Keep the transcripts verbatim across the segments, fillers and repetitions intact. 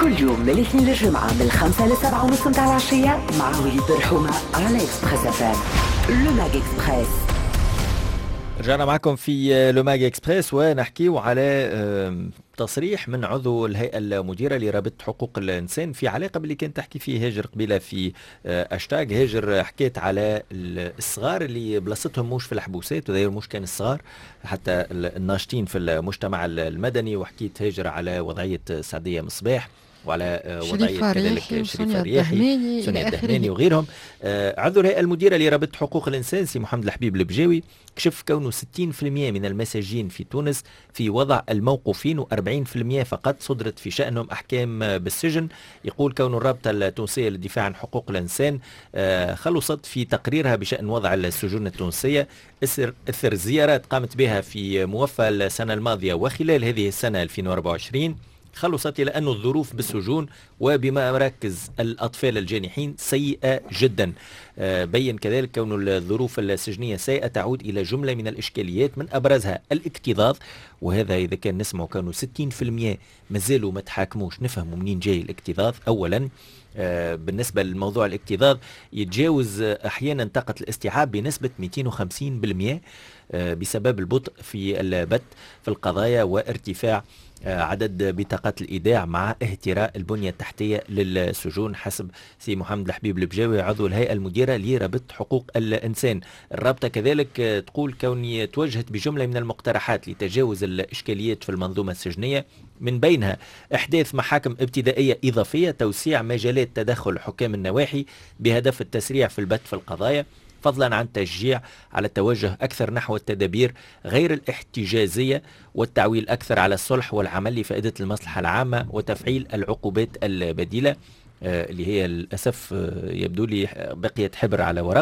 كل يوم من الاثنين للجمعة من الخامسة للسبعة ونص متاع العشية مع وليد برحومة على إكسبريس اف ام. لو ماج إكسبريس. رجعنا معكم في لو ماج إكسبريس ونحكيو على تصريح من عضو الهيئة المديرة لرابطة حقوق الإنسان في علاقة باللي كان تحكي فيه هاجر قبيلة في أشتاج. هاجر حكيت على الصغار اللي بلاصتهم مش في الحبوسات، وذي مش كان الصغار حتى الناشطين في المجتمع المدني، وحكيت هاجر على وضعية سعدية مصباح وعلى وضعية كذلك شريف الرياحي، سونيا الدهماني وغيرهم. عضو الهيئة المديرة لرابطة حقوق الإنسان سي محمد الحبيب البجاوي كشف كونه ستين بالمئة من المساجين في تونس في وضع الموقوفين وأربعين بالمئة فقط صدرت في شأنهم أحكام بالسجن. يقول كون الرابطة التونسية للدفاع عن حقوق الإنسان خلصت في تقريرها بشأن وضع السجون التونسية إثر زيارات قامت بها في موفى السنة الماضية وخلال هذه السنة ألفين وأربعة وعشرين، خلصت إلى أن الظروف بالسجون وبمراكز الأطفال الجانحين سيئة جدا. بين كذلك كون الظروف السجنية سيئة تعود إلى جملة من الإشكاليات من أبرزها الاكتظاظ، وهذا إذا كان نسمعوا كانوا ستين بالمئة مازالوا ما تحاكموش نفهموا منين جاي الاكتظاظ. أولا بالنسبة للموضوع الاكتظاظ يتجاوز أحيانا طاقة الاستيعاب بنسبة مئتين وخمسين بالمئة بسبب البطء في البت في القضايا وارتفاع عدد بطاقات الإيداع مع اهتراء البنية التحتية للسجون حسب سي محمد الحبيب البجاوي عضو الهيئة المديرة لرابطة حقوق الإنسان. الرابطة كذلك تقول كوني توجهت بجملة من المقترحات لتجاوز الإشكاليات في المنظومة السجنية، من بينها إحداث محاكم ابتدائية إضافية، توسيع مجالات تدخل حكام النواحي بهدف التسريع في البت في القضايا، فضلا عن تشجيع على التوجه أكثر نحو التدابير غير الاحتجازية والتعويل أكثر على الصلح والعمل لفائدة المصلحة العامة وتفعيل العقوبات البديلة آه اللي هي للأسف آه يبدو لي بقيت حبر على ورق.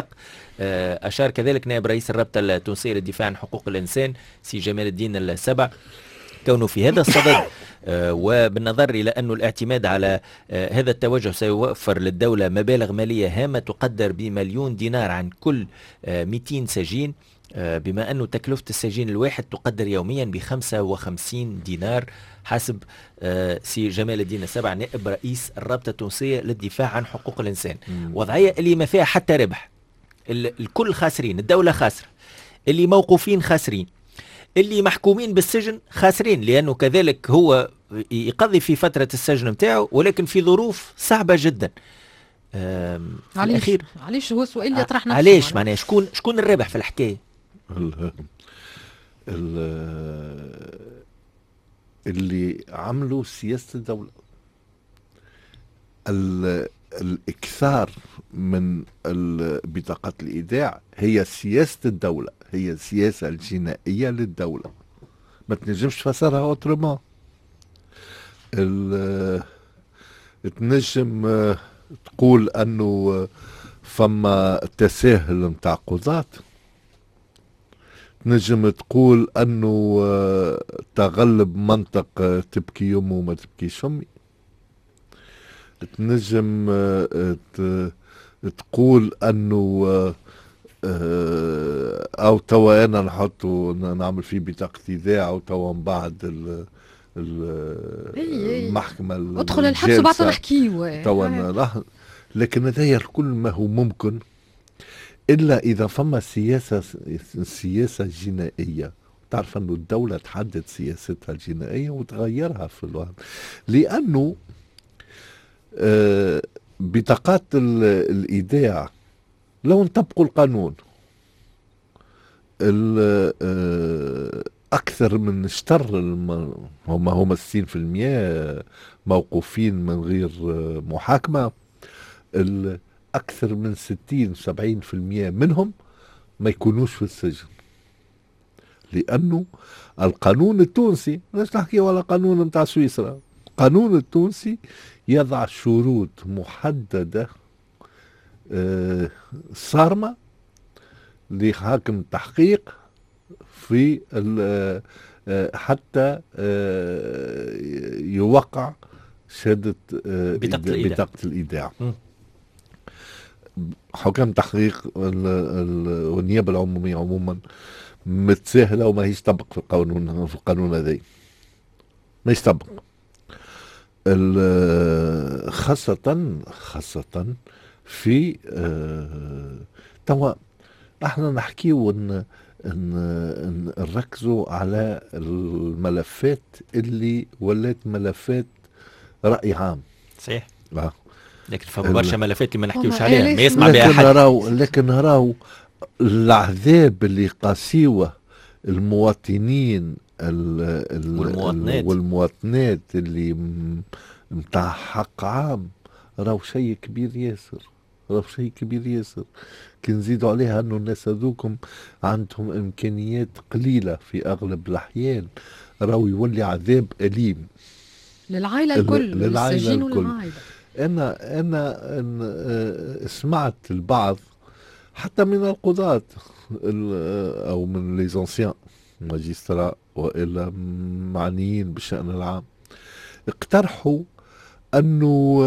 آه أشار كذلك نائب رئيس الرابطة التونسية للدفاع عن حقوق الإنسان سي جمال الدين السبع كونه في هذا الصدد آه وبالنظر إلى أن الاعتماد على آه هذا التوجه سيوفر للدولة مبالغ مالية هامة تقدر بمليون دينار عن كل آه مئتين سجين، آه بما أن تكلفة السجين الواحد تقدر يوميا بخمسة وخمسين دينار حسب آه سي جمال الدين السبع نائب رئيس الرابطة التونسية للدفاع عن حقوق الإنسان. مم. وضعية اللي ما فيها حتى ربح، الكل خاسرين، الدولة خاسرة، اللي موقوفين خاسرين، اللي محكومين بالسجن خاسرين، لأنه كذلك هو يقضي في فترة السجن متاعه ولكن في ظروف صعبة جدا. علاش علاش هو سؤال اللي يطرح نفسه، علاش معناها شكون شكون الرابح في الحكاية؟ ال ال اللي عملوا سياسة الدولة الإكثار من بطاقات الإيداع هي سياسة الدولة، هي السياسة الجنائية للدولة، ما تنجمش تفسرها اوترومون. تنجم تقول انه فما تساهل متاع قضاة، تنجم تقول انه تغلب منطق تبكي يمه وما تبكيش امي، تنجم تقول انه او توا انا نحطو نعمل فيه بطاقة ايداع وتوا من بعد المحكمة ادخل الحبس وبعد نحكيه توا، لكن هذا الكل ما هو ممكن الا اذا فما سياسة سياسة جنائية. تعرف انه الدولة تحدد سياستها الجنائية وتغيرها في الوقت، لانه آه بطاقات الايداع لو نطبقوا القانون أكثر من شطر هم هم ستين بالمئة موقوفين من غير محاكمة، أكثر من ستين سبعين بالمئة منهم ما يكونوش في السجن، لأنه القانون التونسي مش نحكي ولا قانون متاع سويسرا، القانون التونسي يضع شروط محددة آه صارمة لحاكم التحقيق في آه حتى آه يوقع شهادة آه بطاقة الإيداع. حكام تحقيق والنيابة العمومية عموما متساهلة وما هيش طبق في القانون، في القانون هذا ما يستبق. خاصة خاصة في آه توا احنا نحكي ون نركزوا على الملفات اللي ولات ملفات رأي عام. صحيح. آه. لكن فما برشا ملفات اللي ما نحكيوش عليها ما يسمع بها حد. راو لكن راو العذاب اللي قاسيوه المواطنين والمواطنات والمواطنات اللي متاع حق عام راو شيء كبير ياسر، راو شيء كبير ياسر. كي نزيدوا عليها انه الناس هذوكم عندهم امكانيات قليله في اغلب الاحيان، راو يولي عذاب اليم للعائله الكل، للعائله الكل. انا انا, أنا سمعت البعض حتى من القضاة او من لي زونسيان ماجسترا والا معنيين بالشأن العام اقترحوا انه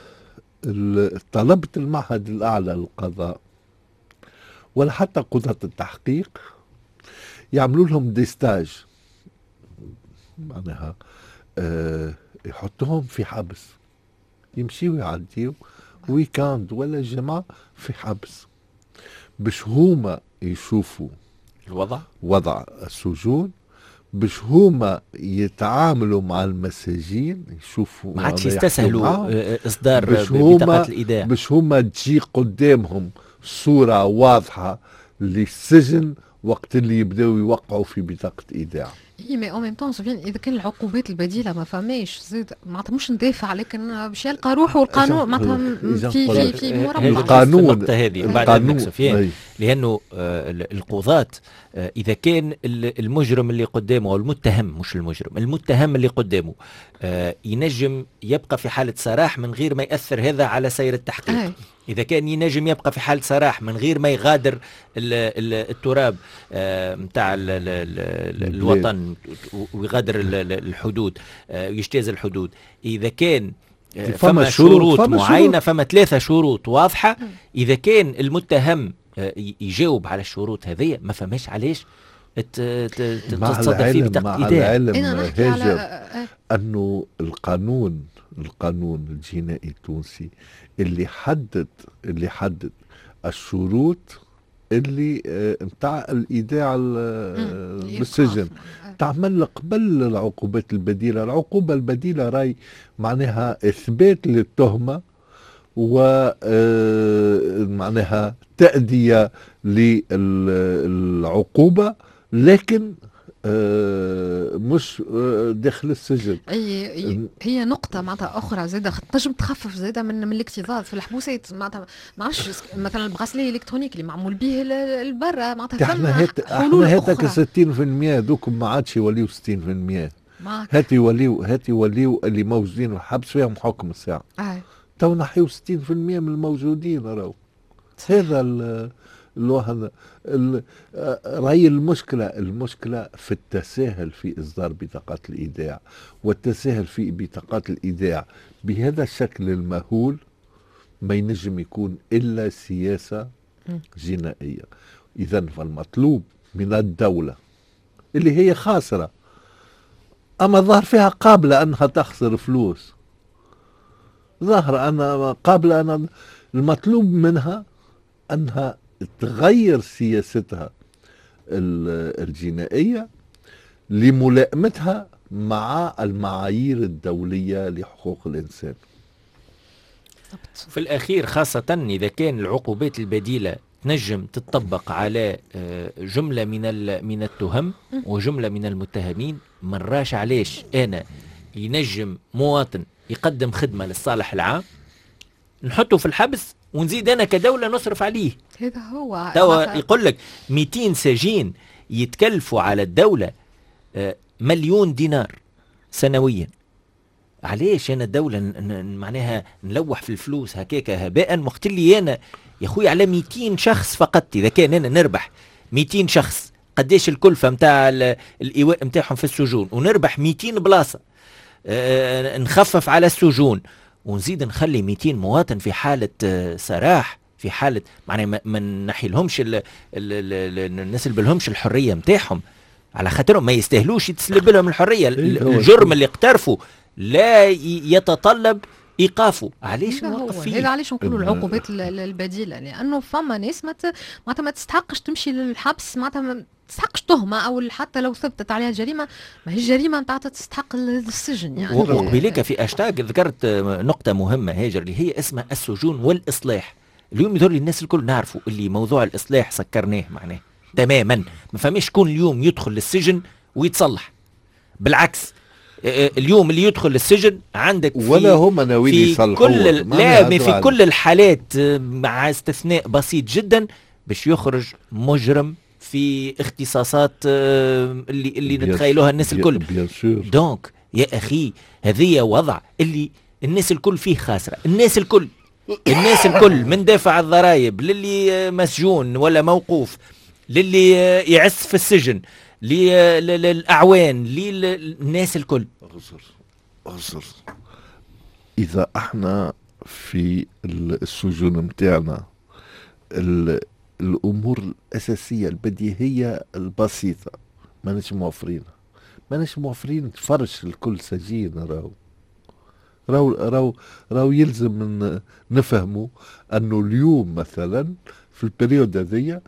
طلبة المعهد الاعلى للقضاء ولا حتى قضاة التحقيق يعملوا لهم دي ستاج، معناها اه يحطوهم في حبس يمشيوا يعديوا ويكاند ولا جمعة في حبس باش هما يشوفوا الوضع وضع السجون، باش هما يتعاملوا مع المساجين يشوفوا ما عادش يستسهلوا اصدار بطاقات الايداع، باش هما تجي قدامهم صورة واضحة للسجن وقت اللي يبداو يوقعوا في بطاقة ايداع. اي مي او ميم طون سفيان اذا كان العقوبات البديله ما فماش زيد معناتها مش ندافع لكن باش يلقى روحه والقانون معناتها في في في مربع القانون هذه بعد عنك سفيان، لانه آه القضاة آه اذا كان المجرم اللي قدامه او المتهم مش المجرم المتهم اللي قدامه آه ينجم يبقى في حالة سراح من غير ما يأثر هذا على سير التحقيق. أي. إذا كان ينجم يبقى في حالة سراح من غير ما يغادر ال ال التراب متاع ال ال الوطن ويغادر الحدود ويجتاز الحدود. إذا كان فما شروط فما معينة، فما ثلاثة شروط واضحة، إذا كان المتهم يجاوب على الشروط هذه ما فماش علاش تتصدر فيه بطاقة إيداع. العلم هاجر أنه القانون القانون الجنائي التونسي اللي حدد اللي حدد الشروط اللي متاع الايداع بالسجن تعمل قبل العقوبات البديله. العقوبه البديله راي معناها اثبات للتهمه ومعناها تأدية للعقوبه لكن آه مش آه داخل السجن. اي هي نقطة معناتها أخرى زادة تنجم تخفف زادة من من الاكتظاظ في الحبوسات معناتها ما عرفش مثلا البغاسلي الإلكترونيك اللي معمول به البرة معناتها احنا هات احنا هاتك ستين في المية دوكم ما عادش يوليو ستين في المية هات يوليو هات يوليو اللي موجودين الحبس فيهم حكم الساعة. آه. تو نحيو ستين في المية من الموجودين راهو هذا الوهن رأي المشكلة المشكلة في التساهل في إصدار بطاقات الإيداع والتساهل في بطاقات الإيداع بهذا الشكل المهول ما ينجم يكون إلا سياسة جنائية. إذن فالمطلوب من الدولة اللي هي خاسرة أما ظهر فيها قابلة أنها تخسر فلوس، ظهر أنا قابلة أنا المطلوب منها أنها تغير سياستها الجنائية لملائمتها مع المعايير الدولية لحقوق الإنسان. في الأخير خاصة إذا كان العقوبات البديلة تنجم تطبق على جملة من من التهم وجملة من المتهمين، مراش علاش أنا ينجم مواطن يقدم خدمة للصالح العام نحطه في الحبس ونزيد أنا كدولة نصرف عليه. هذا هو توا يقول لك مئتين سجين يتكلفوا على الدولة مليون دينار سنويا. علاش أنا الدولة معناها نلوح في الفلوس هكاك هباء وقت اللي أنا يا أخوي على مئتين شخص فقط إذا كان أنا نربح مئتين شخص قديش الكلفة متاع الإيواء متاعهم في السجون ونربح مئتين بلاصة أه نخفف على السجون ونزيد نخلي مئتين مواطن في حالة سراح في حالة معناها ما نحي لهمش نسلب لهمش الحرية متاعهم على خاطرهم ما يستاهلوش يتسلب لهم الحرية. الجرم اللي اقترفوا لا يتطلب ايقافه. علاش نوقف فيه؟ هذا علاش نقولوا العقوبات البديله، لانه فما ناس معناتها ما تستحقش تمشي للحبس، معناتها ما تستحقش تهمه او حتى لو ثبتت عليها جريمه ما هي الجريمه نتاعها تستحق السجن يعني. وقبيلك في اشتاق ذكرت نقطه مهمه هاجر اللي هي اسمها السجون والاصلاح. اليوم يظهر لي الناس الكل نعرفوا اللي موضوع الاصلاح سكرناه معناه تماما، ما فماش شكون اليوم يدخل للسجن ويتصلح. بالعكس اليوم اللي يدخل للسجن عندك في ولا هم ناويين يصلحوا كل لا في كل الحالات مع استثناء بسيط جدا باش يخرج مجرم في اختصاصات اللي اللي نتخيلوها الناس الكل. دونك يا اخي هذه وضع اللي الناس الكل فيه خاسره، الناس الكل الناس الكل من دافع الضرائب للي مسجون ولا موقوف، للي يعس في السجن، للأعوان، للناس الكل. أغزر أغزر إذا احنا في السجون متاعنا الأمور الأساسية البديهية البسيطة ما نش موفرينها، ما نش موفرين فرش الكل سجين. راو راو راو راو يلزم من نفهموا أنه اليوم مثلا في البريود هذية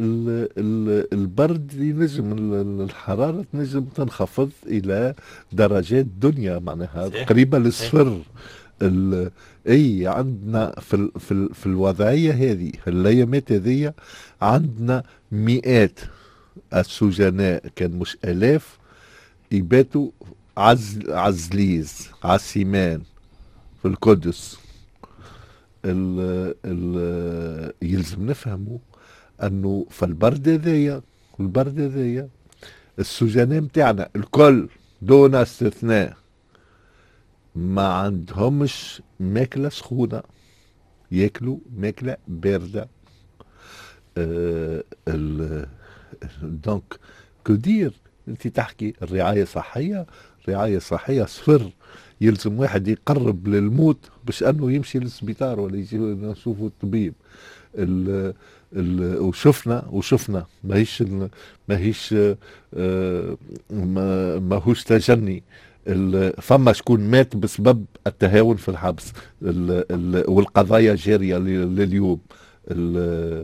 البرد ينجم الحرارة تنجم تنخفض إلى درجات دنيا معناها قريبة للصفر. اي عندنا في ال في, ال في الوضعية هذه في الأيامات هذه عندنا مئات السجناء كان مش آلاف يباتوا عز عزليز عسيمان في القدس. ال ال يلزم نفهموا انه في البرد هذايا البرد هذايا السجناء متاعنا الكل دون استثناء ما عندهمش ماكلة سخونة، ياكلوا ماكلة باردة. آه دونك كدير انت تحكي الرعاية الصحية، الرعاية الصحية صفر. يلزم واحد يقرب للموت باش انه يمشي للسبيطار ولا يجي نشوفوا الطبيب. ال ال وشفنا وشفنا ماهيش ماهيش آه ما ماهوش تجني. فما شكون مات بسبب التهاون في الحبس ال ال والقضايا جارية لليوم. آه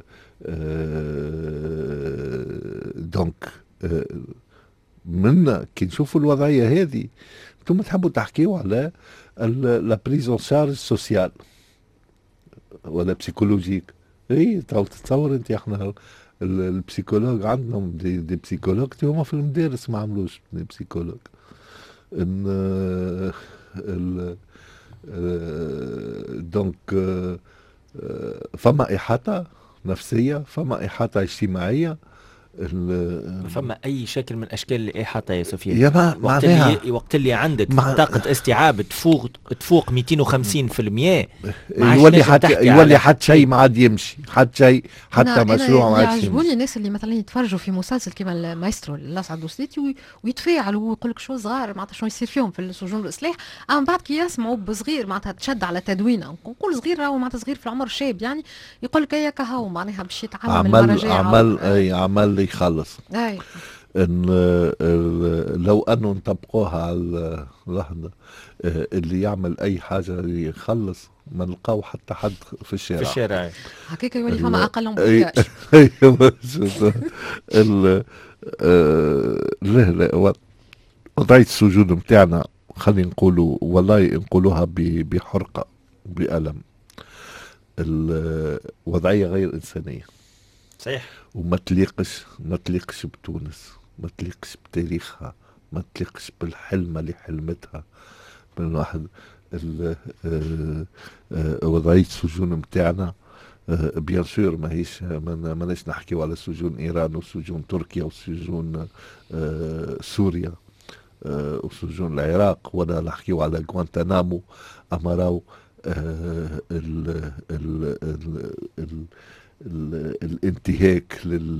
دونك آه منا كي نشوفوا الوضعية هذه انتم تحبوا تحكيوا على لا بريزون شارج سوسيال ولا بسيكولوجيك. اي تتصور انت احنا البسيكولوج عندنا دي, دي بسيكولوج هما في المدارس ما عملوش دي بسيكولوج. ان ال دونك فما احاطه نفسيه، فما احاطه اجتماعيه. فما اي شكل من اشكال الاحاطه يا سفيان. يا ما وقت اللي وقت اللي عندك مع... طاقه استيعاب تفوق تفوق مئتين وخمسين بالمئة يولي حتى يولي حتى شيء ما عاد يمشي، حتى شيء حتى أنا مشروع ما عاد يمشي. يعجبوني الناس اللي مثلا يتفرجوا في مسلسل كيما المايسترو الاسعد دوسليتي ويتفاعلوا ويقول لك شو صغار معناتها شنو يصير فيهم في السجون والاصلاح. اما بعد كي يسمعوا بصغير معناتها تشد على تدوينه، نقول صغير راهو معناتها صغير في العمر شاب يعني يقول لك هيك هاو معناها باش يتعلم المراجعه عمل اي عمل يخلص. أي. إن لو أنه نطبقوها على اللحظة اللي يعمل أي حاجة يخلص ما نلقاو حتى حد في الشارع. في الشارع هكاك يولي فما أقل من لا لا وضعية السجون متاعنا خلينا نقولوا والله نقولوها بحرقة بألم. الوضعية غير إنسانية صحيح، وما تليقش ما تليقش بتونس، ما تليقش بتاريخها، ما تليقش بالحلمة اللي حلمتها من واحد. وضعية السجون متاعنا بيان سور ماهيش ماناش نحكيو على سجون ايران وسجون تركيا وسجون سوريا وسجون العراق ولا نحكيو على غوانتنامو. اما راو ال ال ال ال الانتهاك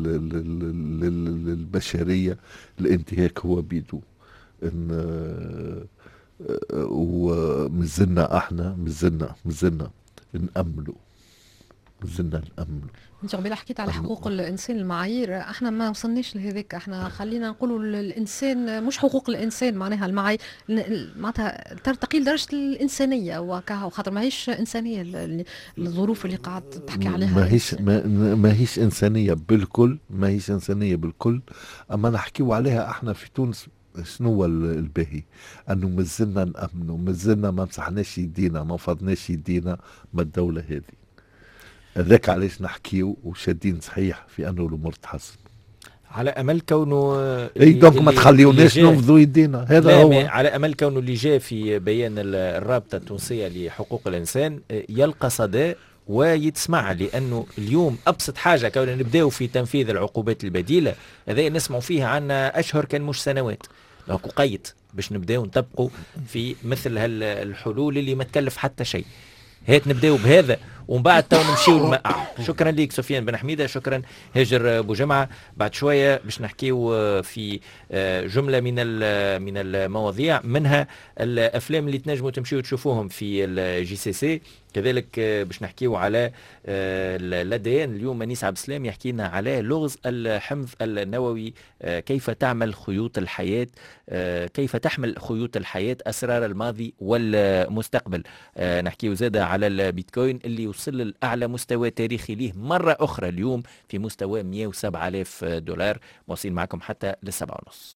للبشرية، الانتهاك هو بيدو. ان ومزلنا احنا مزلنا مزلنا نأملوا مازلنا نأمنوا. انت قبل حكيت على حقوق الانسان، المعايير احنا ما وصلناش لهذاك. احنا خلينا نقولوا الانسان مش حقوق الانسان، معناها المعايير معناتها ترتقي لدرجه الانسانيه وكها، وخاطر ماهيش انسانيه الظروف اللي قاعد تحكي عليها. ماهيش ما ماهيش انسانيه بالكل، ماهيش انسانيه بالكل. اما نحكيو عليها احنا في تونس شنو هو الباهي؟ انه مازلنا نامنوا، مازلنا ما مسحناش يدينا، ما فضناش يدينا من الدوله هذه. هذاك علاش نحكيو وشادين صحيح في انه الامور تحسن، على امل كونه اي دونك ما تخليوناش ننفضوا يدينا. هذا هو على امل كونه اللي جاء في بيان الرابطه التونسيه لحقوق الانسان يلقى صدى ويتسمع، لانه اليوم ابسط حاجه كون نبداو في تنفيذ العقوبات البديله هذا نسمعوا فيها عنا اشهر كان مش سنوات. دونك قيد باش نبداو نطبقوا في مثل هالحلول اللي ما تكلف حتى شيء. هات نبداو بهذا ومن بعد تو نمشيو المقع. شكرا ليك سفيان بن حميده، شكرا هاجر بوجمعه. بعد شويه باش نحكيو في جمله من من المواضيع، منها الافلام اللي تنجموا تمشيو تشوفوهم في الجي سي سي. كذلك باش نحكيو على الادين. اليوم انيس عبد السلام يحكي لنا على لغز الحمض النووي، كيف تعمل خيوط الحياه، كيف تحمل خيوط الحياه اسرار الماضي والمستقبل. نحكيو زاده على البيتكوين اللي وصل لأعلى مستوى تاريخي ليه مرة أخرى اليوم في مستوى مئة وسبعة آلاف دولار. واصلين معكم حتى للسبعة ونص.